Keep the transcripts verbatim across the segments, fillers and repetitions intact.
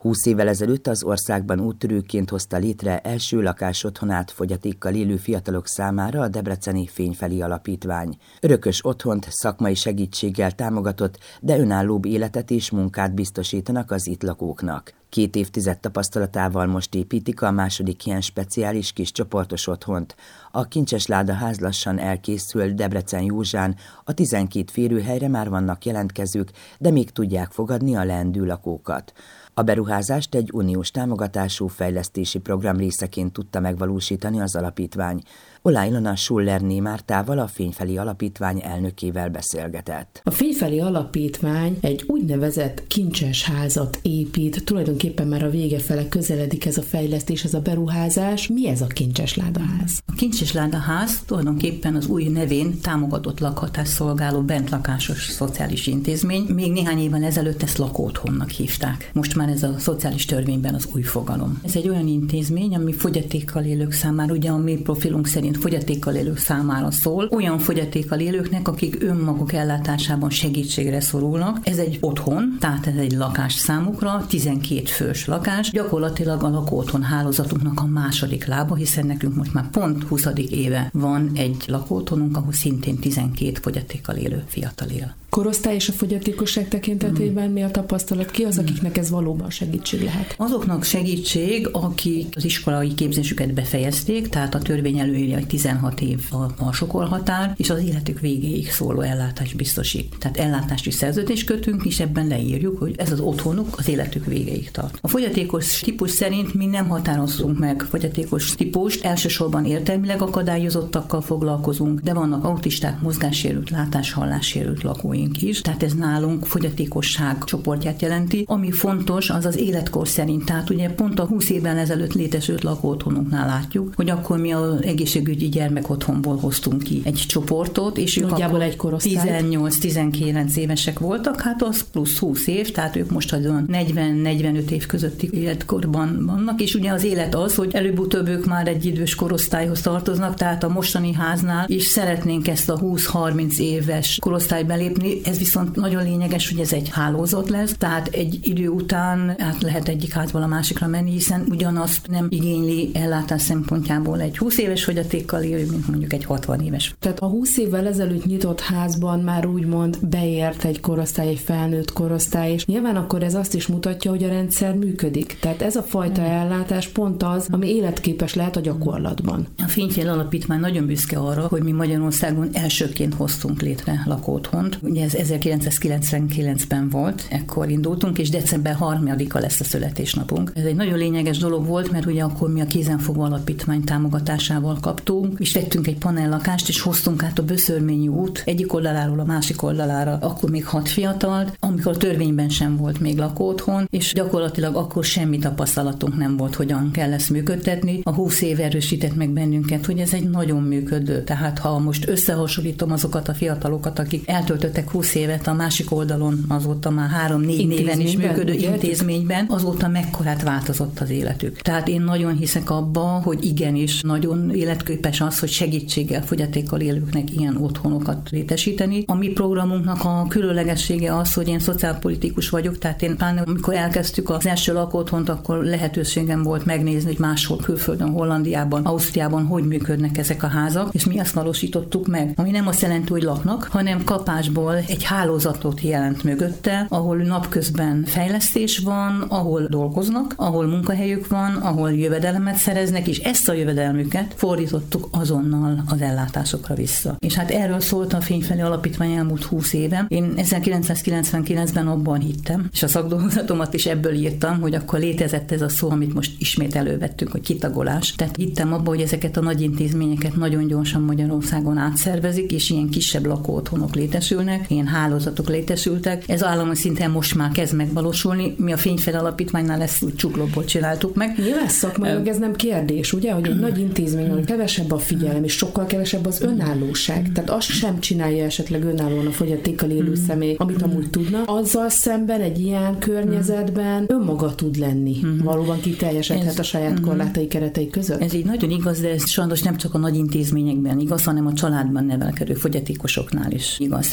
Húsz évvel ezelőtt az országban úttörőként hozta létre első lakásotthonát fogyatékkal élő fiatalok számára a debreceni Fényfeli Alapítvány. Örökös otthont szakmai segítséggel támogatott, de önállóbb életet és munkát biztosítanak az itt lakóknak. Két évtized tapasztalatával most építik a második ilyen speciális kis csoportos otthont. A Kincses Láda ház lassan elkészül Debrecen Józsán, a tizenkét férőhelyre már vannak jelentkezők, de még tudják fogadni a leendő lakókat. A beruházást egy uniós támogatású fejlesztési program részeként tudta megvalósítani az alapítvány. Olá Ilona Schuller-Né Mártával, a Fényfeli Alapítvány elnökével beszélgetett. A Fényfeli Alapítvány egy úgynevezett kincses házat épít, tulajdonképpen már a vége fele közeledik ez a fejlesztés, ez a beruházás. Mi ez a Kincses Láda ház? A Kincses Láda ház tulajdonképpen az új nevén támogatott lakhatást szolgáló bentlakásos szociális intézmény. Még néhány évvel ezelőtt ezt lakóotthonnak hívták. Most már ez a szociális törvényben az új fogalom. Ez egy olyan intézmény, ami fogyatékkal élők számára, ugye a mi profilunk szerint fogyatékkal élők számára szól, olyan fogyatékkal élőknek, akik önmaguk ellátásában segítségre szorulnak. Ez egy otthon, tehát ez egy lakás számukra, tizenkét fős lakás, gyakorlatilag a lakóotthon hálózatunknak a második lába, hiszen nekünk most már pont huszadik éve van egy lakóotthonunk, ahol szintén tizenkét fogyatékkal élő fiatal él. Korosztály és a fogyatékosság tekintetében mi a tapasztalat? Ki az, akiknek ez valóban segítség lehet? Azoknak segítség, akik az iskolai képzésüket befejezték, tehát a törvény előírja, hogy tizenhat év a alsókorhatár, és az életük végéig szóló ellátást biztosít. Tehát ellátási szerződést kötünk, és ebben leírjuk, hogy ez az otthonuk az életük végéig tart. A fogyatékos típus szerint mi nem határoztunk meg fogyatékos típust, elsősorban értelmileg akadályozottakkal foglalkozunk, de vannak autisták, mozgássérült, látás-hallássérült lakóink is, tehát ez nálunk fogyatékosság csoportját jelenti. Ami fontos, az az életkor szerint, tehát ugye pont a húsz évvel ezelőtt létesült lakóotthonunknál látjuk, hogy akkor mi az egészségügyi gyermekotthonból hoztunk ki egy csoportot, és ők nagyjából akkor egy korosztály. tizennyolc-tizenkilenc évesek voltak, hát az plusz húsz év, tehát ők most az negyven-negyvenöt év közötti életkorban vannak, és ugye az élet az, hogy előbb-utóbb ők már egy idős korosztályhoz tartoznak, tehát a mostani háznál is szeretnénk ezt a húsz-harminc éves korosztályt belépni. Ez viszont nagyon lényeges, hogy ez egy hálózat lesz, tehát egy idő után át lehet egyik házból a másikra menni, hiszen ugyanazt nem igényli ellátás szempontjából egy húsz éves fogyatékkal élő, mint mondjuk egy hatvan éves. Tehát a húsz évvel ezelőtt nyitott házban már úgymond beért egy korosztály, egy felnőtt korosztály, és nyilván akkor ez azt is mutatja, hogy a rendszer működik. Tehát ez a fajta hmm. ellátás pont az, ami életképes lehet a gyakorlatban. A Fényfeli Alapítvány nagyon büszke arra, hogy mi Magyarországon elsőként hoztunk létre lakóotthont. Ugye ez ezerkilencszázkilencvenkilencben volt, ekkor indultunk, és december harmadika lesz a születésnapunk. Ez egy nagyon lényeges dolog volt, mert ugye akkor mi a Kézenfogó Alapítvány támogatásával kaptunk, és vettünk egy panellakást, és hoztunk át a Böszörményi út egyik oldaláról a másik oldalára, akkor még hat fiatalt, amikor törvényben sem volt még lakóotthon, és gyakorlatilag akkor semmi tapasztalatunk nem volt, hogyan kell ezt működtetni. A húsz év erősített meg bennünket, hogy ez egy nagyon működő. Tehát ha most összehasonlítom azokat a fiatalokat, akik eltöltöttek húsz évet a másik oldalon, azóta már három-négy néven is működő ugye? intézményben, azóta mekkorát változott az életük. Tehát én nagyon hiszek abba, hogy igenis nagyon életképes az, hogy segítséggel fogyatékkal élőknek ilyen otthonokat létesíteni. A mi programunknak a különlegessége az, hogy én szociálpolitikus vagyok, tehát én pláne amikor elkezdtük az első lakóotthont, akkor lehetőségem volt megnézni, hogy máshol külföldön, Hollandiában, Ausztriában hogy működnek ezek a házak, és mi ezt valósítottuk meg. Ami nem azt jelenti, hogy laknak, hanem kapásból egy hálózatot jelent mögötte, ahol napközben fejlesztés van, ahol dolgoznak, ahol munkahelyük van, ahol jövedelemet szereznek, és ezt a jövedelmüket fordítottuk azonnal az ellátásokra vissza. És hát erről szólt a Fényfeli Alapítvány elmúlt húsz éve. Én ezerkilencszázkilencvenkilencben abban hittem, és a szakdolgozatomat is ebből írtam, hogy akkor létezett ez a szó, amit most ismét elővettünk, hogy kitagolás. Tehát hittem abban, hogy ezeket a nagy intézményeket nagyon gyorsan Magyarországon átszervezik, és ilyen kisebb lakóotthonok létesülnek, ilyen hálózatok létesültek. Ez állami szinten most már kezd megvalósulni. Mi a Fényfeli Alapítványnál ezt úgy csuklóból csináltuk meg. Nyilván szakmailag ez nem kérdés, ugye, hogy egy nagy intézmény, hogy kevesebb a figyelem, és sokkal kevesebb az önállóság. Tehát azt sem csinálja esetleg önállóan a fogyatékkal élő személy, amit amúgy tudna. Azzal szemben egy ilyen környezetben önmaga tud lenni. Valóban kiteljesedhet a saját korlátai, keretei között. Ez így nagyon igaz, de ez sajnos nem csak a nagy intézményekben igaz, hanem a családban nevelkedő fogyatékosoknál is igaz. Tehát Amerikában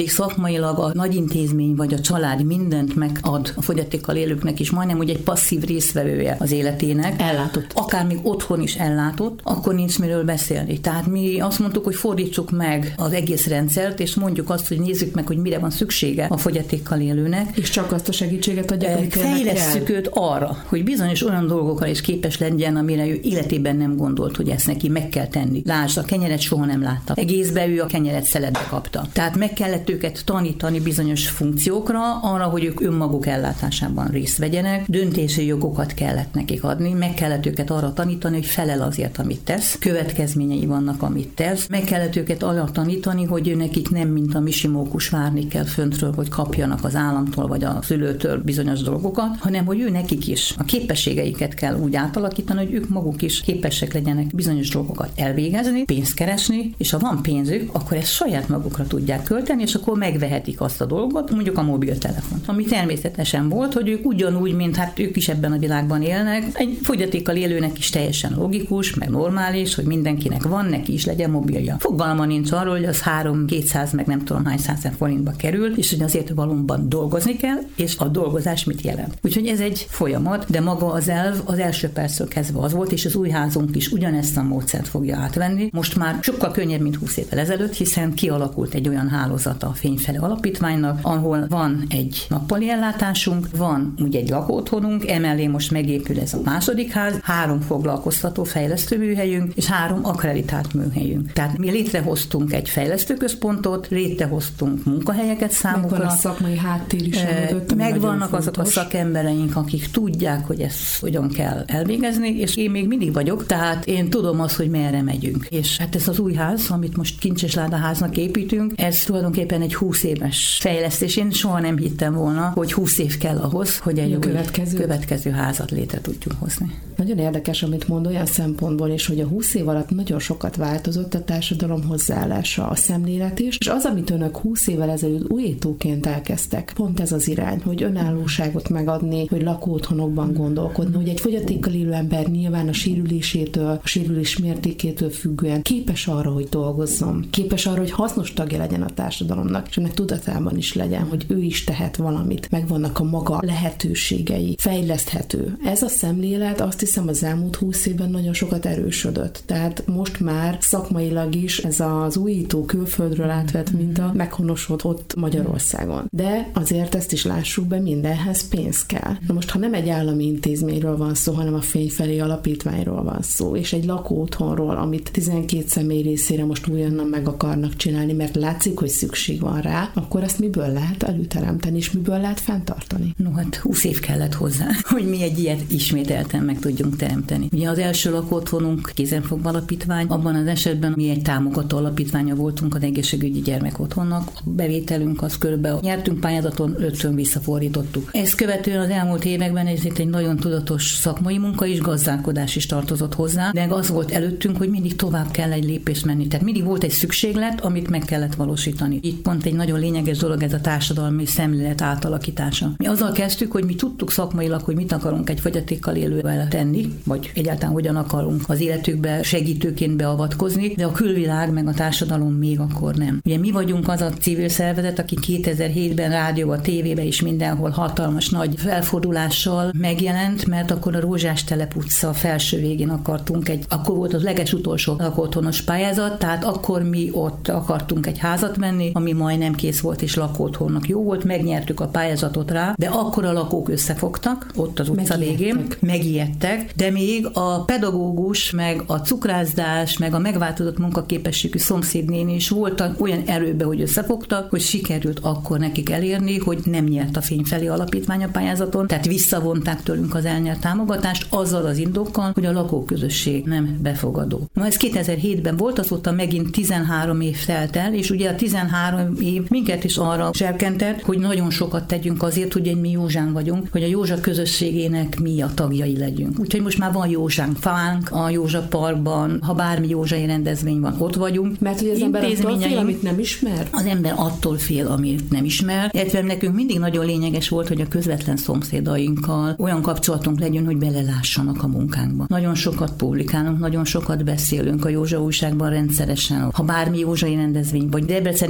amíg szakmailag a nagy intézmény vagy a család mindent megad a fogyatékkal élőknek is, majdnem úgy egy passzív résztvevője az életének. Ellátott. Akár még otthon is ellátott, akkor nincs miről beszélni. Tehát mi azt mondtuk, hogy fordítsuk meg az egész rendszert, és mondjuk azt, hogy nézzük meg, hogy mire van szüksége a fogyatékkal élőnek. És csak azt a segítséget adják, amit fejlesszük őt arra, hogy bizonyos olyan dolgokkal is képes legyen, amire ő életében nem gondolt, hogy ezt neki meg kell tenni. Lásd, a kenyeret soha nem látta. Egészben ő a kenyeret szeletbe kapta. Tehát meg kellett őket tanítani bizonyos funkciókra, arra, hogy ők önmaguk ellátásában részt vegyenek, döntési jogokat kellett nekik adni, meg kellett őket arra tanítani, hogy felel azért, amit tesz, következményei vannak, amit tesz, meg kellett őket arra tanítani, hogy ő nekik nem mint a misimókus várni kell föntről, hogy kapjanak az államtól vagy a szülőtől bizonyos dolgokat, hanem hogy ő nekik is a képességeiket kell úgy átalakítani, hogy ők maguk is képesek legyenek bizonyos dolgokat elvégezni, pénzt keresni, és ha van pénzük, akkor ezt saját magukra tudják költeni, és akkor megvehetik azt a dolgot, mondjuk a mobiltelefon. Ami természetesen volt, hogy ők ugyanúgy, mint hát ők is ebben a világban élnek, egy fogyatékkal élőnek is teljesen logikus, meg normális, hogy mindenkinek van, neki is legyen mobilja. Fogalma nincs arról, hogy az három-kétszáz, meg nem tudom hány száz forintba kerül, és hogy azért valóban dolgozni kell, és a dolgozás mit jelent. Úgyhogy ez egy folyamat, de maga az elv az első perctől kezdve az volt, és az új házunk is ugyanezt a módszert fogja átvenni. Most már sokkal könnyebb, mint húsz évvel ezelőtt, hiszen kialakult egy olyan hálózata a Fényfelé Alapítványnak, ahol van egy nappali ellátásunk, van ugye egy lakóotthonunk, emellé most megépül ez a második ház, három foglalkoztató fejlesztő műhelyünk, és három akkreditált műhelyünk. Tehát mi létrehoztunk egy fejlesztőközpontot, létrehoztunk munkahelyeket számukra. Megvan a szakmai háttér is. Megvannak azok a szakembereink, akik tudják, hogy ezt hogyan kell elvégezni, és én még mindig vagyok, tehát én tudom azt, hogy merre megyünk. És hát ez az új ház, amit most Kincsesláda-háznak építünk, ez tulajdonképpen egy húsz éves fejlesztés. Én soha nem hittem volna, hogy húsz év kell ahhoz, hogy egy következő. következő házat létre tudjunk hozni. Nagyon érdekes, amit mond olyan szempontból is, hogy a húsz év alatt nagyon sokat változott a társadalom hozzáállása, a szemlélet is, és az, amit önök húsz évvel ezelőtt újítóként elkezdtek, pont ez az irány, hogy önállóságot megadni, hogy lakóotthonokban gondolkodni, hogy egy fogyatékkal élő ember nyilván a sérülésétől, a sérülés mértékétől függően képes arra, hogy dolgozzon, képes arra, hogy hasznos tagja legyen a társadalomnak, és ennek tudatában is legyen, hogy ő is tehet valamit, megvannak a maga lehetőségei, fejleszthető. Ez a szemlélet azt hiszem az elmúlt húsz évben nagyon sokat erősödött. Tehát most már szakmailag is ez az újító külföldről átvett minta meghonosodott Magyarországon. De azért ezt is lássuk be, mindenhez pénz kell. Na most, ha nem egy állami intézményről van szó, hanem a Fényfelé Alapítványról van szó, és egy lakóotthonról, amit tizenkét személy részére most újonnan meg akarnak csinálni, mert látszik, hogy szükség van rá, akkor ezt miből lehet előteremteni, és miből lehet fenntartani? No, hát húsz év kellett hozzá, hogy mi egy ilyet ismételten meg tudjunk teremteni. Ugye az első lakóotthonunk Kézenfogva Alapítvány, abban az esetben mi egy támogató alapítványa voltunk az egészségügyi gyermekotthonnak. A bevételünk az körülbelül nyertünk pályázaton, ötször visszafordítottuk. Ezt követően az elmúlt években ez itt egy nagyon tudatos szakmai munka és gazdálkodás is tartozott hozzá, de az volt előttünk, hogy mindig tovább kell egy lépést menni. Tehát mindig volt egy szükséglet, amit meg kellett valósítani. Itt pont egy nagyon lényeges dolog ez a társadalmi szemlélet átalakítása. Mi azzal kezdtük, hogy mi tudtuk szakmailag, hogy mit akarunk egy fogyatékkal élővel tenni, vagy egyáltalán hogyan akarunk az életükbe segítőként beavatkozni, de a külvilág meg a társadalom még akkor nem. Ugye mi vagyunk az a civil szervezet, aki kétezer-hétben rádióba, tévébe is mindenhol hatalmas nagy felfordulással megjelent, mert akkor a Rózsás telep utca felső végén akartunk egy, akkor volt az legesutolsó lakóotthonos pályázat, tehát akkor mi ott akartunk egy házat venni, ami majdnem kész volt és lakóotthonnak jó volt, megnyertük a pályázatot rá, de akkor a lakók összefogtak, ott az utca végén, megijedtek, de még a pedagógus, meg a cukrászdás, meg a megváltozott munkaképességű szomszédnéni is voltak olyan erőbe, hogy összefogtak, hogy sikerült akkor nekik elérni, hogy nem nyert a Fényfelé Alapítvány a pályázaton, tehát visszavonták tőlünk az elnyert támogatást azzal az indokkal, hogy a lakóközösség nem befogadó. Na ez kétezer-hétben volt, azóta megint tizenhárom év telt el, és ugye a tizenhárom év minket is arra serkentett, hogy nagyon sokat tegyünk azért, hogy mi Józsán vagyunk, hogy a Józsa közösségének mi a tagjai legyünk. Úgyhogy most már van Józsán fánk a Józsa Parkban, ha bármi józsai rendezvény van, ott vagyunk. Mert hogy az ember attól fél, amit nem ismer? Az ember attól fél, amit nem ismer. Illetve nekünk mindig nagyon lényeges volt, hogy a közvetlen szomszédainkkal olyan kapcsolatunk legyen, hogy belelássanak a munkánkba. Nagyon sokat publikálunk, nagyon sokat beszélünk a Józsa újságban rendszeresen. Ha bármi józsai rendezvény, vagy debreceni rendezvény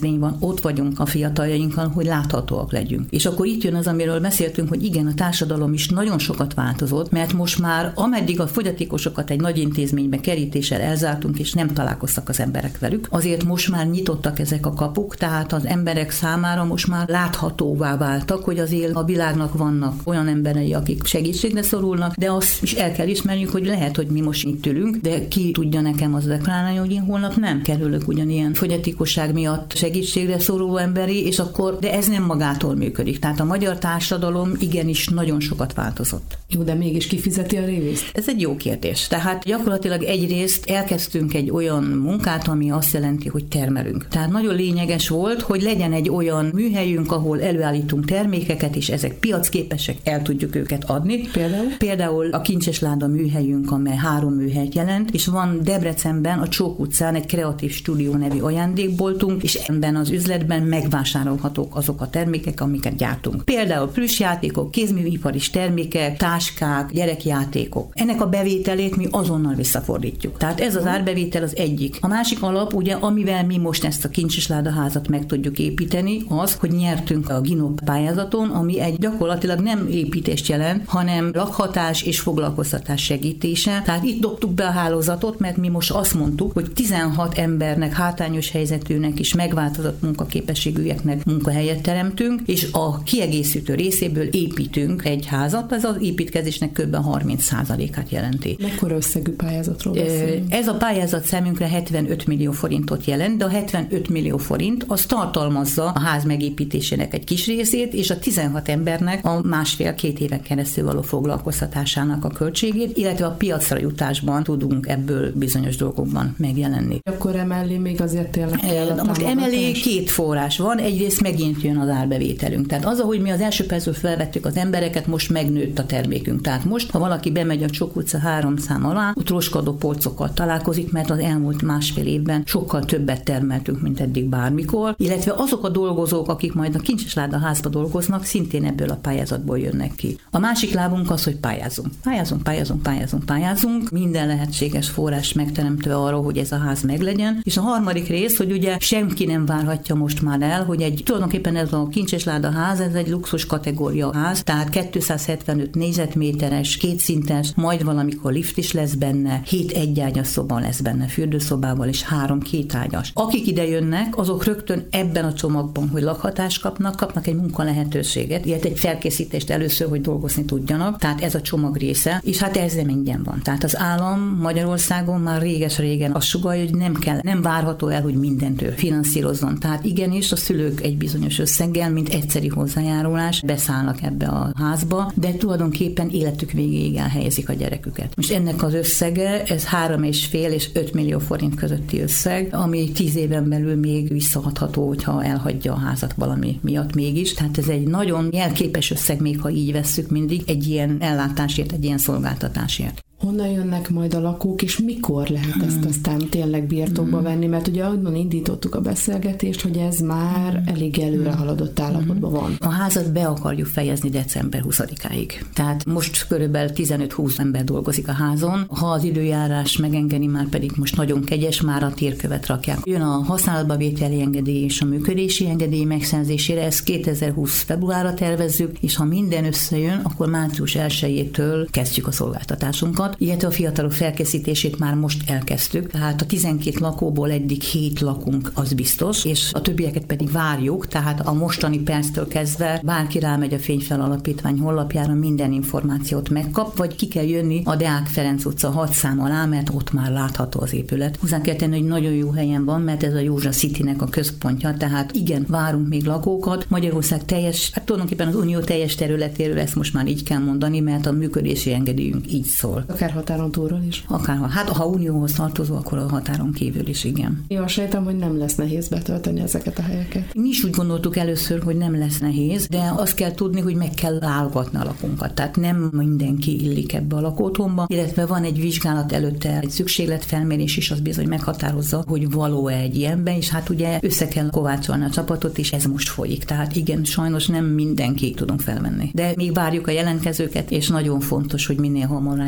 intézmény van, ott vagyunk a fiataljainkkal, hogy láthatóak legyünk. És akkor itt jön az, amiről beszéltünk, hogy igen, a társadalom is nagyon sokat változott, mert most már ameddig a fogyatékosokat egy nagy intézménybe kerítéssel elzártunk, és nem találkoztak az emberek velük, azért most már nyitottak ezek a kapuk, tehát az emberek számára most már láthatóvá váltak, hogy azért a világnak vannak olyan emberei, akik segítségre szorulnak, de azt is el kell ismerjük, hogy lehet, hogy mi most itt ülünk, de ki tudja nekem az deklarálni, hogy én holnap nem kerülök ugyanilyen fogyatékosság miatt segítségre szoruló emberi, és akkor, de ez nem magától működik. Tehát a magyar társadalom igenis nagyon sokat változott. Jó, de mégis kifizeti a révészt? Ez egy jó kérdés. Tehát gyakorlatilag egyrészt elkezdtünk egy olyan munkát, ami azt jelenti, hogy termelünk. Tehát nagyon lényeges volt, hogy legyen egy olyan műhelyünk, ahol előállítunk termékeket, és ezek piacképesek, el tudjuk őket adni. Például? Például a Kincses Láda műhelyünk, amely három műhelyt jelent, és van Debrecenben, a Csók utcán egy kreatív stúdió nevű ajándékboltunk, és ebben az üzletben megvásárolhatók azok a termékek, amiket gyártunk. Például plüssjátékok, kézműipari termékek, táskák, gyerekjátékok. Ennek a bevételét mi azonnal visszafordítjuk. Tehát ez az árbevétel az egyik. A másik alap, ugye, amivel mi most ezt a Kincses Láda házat meg tudjuk építeni, az, hogy nyertünk a Ginop pályázaton, ami egy gyakorlatilag nem építést jelent, hanem lakhatás és foglalkoztatás segítése. Tehát itt dobtuk be a hálózatot, mert mi most azt mondtuk, hogy tizenhat embernek, hátrányos helyzetűnek és megváltozott munkaképességűeknek munkahelyet teremtünk, és a kiegészítő részéből építünk egy házat, ez az építkezésnek kb. harminc százalékát jelenti. Mekkora összegű pályázatról beszélünk? Ez a pályázat szemünkre hetvenöt millió forintot jelent, de a hetvenöt millió forint az tartalmazza a ház megépítésének egy kis részét, és a tizenhat embernek a másfél-két éven keresztül való foglalkoztatásának a költségét, illetve a piacra jutásban tudunk ebből bizonyos dolgokban megjelenni. Akkor emellé még azért tényleg kell a Most emellé két forrás van, egyrészt megint jön az árbevételünk. Tehát az, ahogy mi az első percről felvettük az embereket, most megnőtt a termékünk. Tehát most, ha valaki bemegy a Csók utca három szám alá, ott roskadó polcokkal találkozik, mert az elmúlt másfél évben sokkal többet termeltünk, mint eddig bármikor, illetve azok a dolgozók, akik majd a Kincses Láda házba dolgoznak, szintén ebből a pályázatból jönnek ki. A másik lábunk az, hogy pályázunk. Pályázunk, pályázunk, pályázunk, pályázunk, minden lehetséges forrás megteremtve arra, hogy ez a ház meglegyen. És a harmadik rész, hogy ugye senki nem várhatja most már el, hogy egy tulajdonképpen ez a Kincses Láda ház, ez egy luxus kategória ház, tehát kétszázhetvenöt négyzetméteres, kétszintes, majd valamikor lift is lesz benne, hét egyágyas szoba lesz benne, fürdőszobával és három kétágyas. Akik ide jönnek, azok rögtön ebben a csomagban, hogy lakhatást kapnak, kapnak egy munkalehetőséget, illetve egy felkészítést először, hogy dolgozni tudjanak, tehát ez a csomag része, és hát ez nem ingyen van. Tehát az állam Magyarországon már réges-régen azt sugallja, hogy nem kell, nem várható el, hogy mindentől finanszírozzon. Tehát igenis a szülők egy bizonyos összeggel, mint egyszeri hozzájárulás beszállnak ebbe a házba, de tulajdonképpen életük végéig elhelyezik a gyereküket. Most ennek az összege, ez három és fél és öt millió forint közötti összeg, ami tíz éven belül még visszaadható, hogyha elhagyja a házat valami miatt mégis. Tehát ez egy nagyon jelképes összeg, még ha így vesszük mindig, egy ilyen ellátásért, egy ilyen szolgáltatásért. Honnan jönnek majd a lakók, és mikor lehet hmm. ezt aztán tényleg birtokba hmm. venni? Mert ugye onnan indítottuk a beszélgetést, hogy ez már hmm. elég előre haladott állapotban van. A házat be akarjuk fejezni december huszadikáig. Tehát most körülbelül tizenöt-húsz ember dolgozik a házon. Ha az időjárás megengedi, már pedig most nagyon kegyes, már a térkövet rakják. Jön a használatba vételi engedély és a működési engedély megszerzésére, ezt kétezer-húsz februárra tervezzük, és ha minden összejön, akkor március elsejétől kezdjük a szolgáltatásunkat, illetve a fiatalok felkészítését már most elkezdtük. Tehát a tizenkét lakóból eddig hét lakunk, az biztos, és a többieket pedig várjuk, tehát a mostani perctől kezdve bárki rámegy a Fényfel Alapítvány honlapjára, minden információt megkap, vagy ki kell jönni a Deák Ferenc utca hat szám alá, mert ott már látható az épület. Hozzá kell tenni, hogy nagyon jó helyen van, mert ez a Józsa Citynek a központja, tehát igen, várunk még lakókat. Magyarország teljes, hát tulajdonképpen az Unió teljes területéről ezt most már így kell mondani, mert a működési engedélyünk így szól. Akár határon túlról is? Akár, hát ha unióhoz tartozó, akkor a határon kívül is, igen. Jó, sejtem, hogy nem lesz nehéz betölteni ezeket a helyeket. Mi is úgy gondoltuk először, hogy nem lesz nehéz, de azt kell tudni, hogy meg kell válogatni a lakunkat. Tehát nem mindenki illik ebbe a lakóotthonba, illetve van egy vizsgálat előtte, egy szükségletfelmérés is, az bizony meghatározza, hogy való-e egy ilyenben, és hát ugye össze kell kovácsolni a csapatot, és ez most folyik. Tehát igen, sajnos nem mindenki tudunk felvenni. De még várjuk a jelentkezőket, és nagyon fontos, hogy minél hamarabb jöjjenek,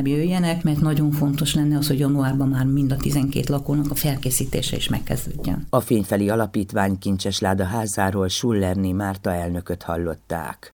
segítsenek, mert nagyon fontos lenne az, hogy januárban már mind a tizenkét lakónak a felkészítése is megkezdődjön. A Fényfeli Alapítvány Kincsesláda házáról Schullerné Márta elnököt hallották.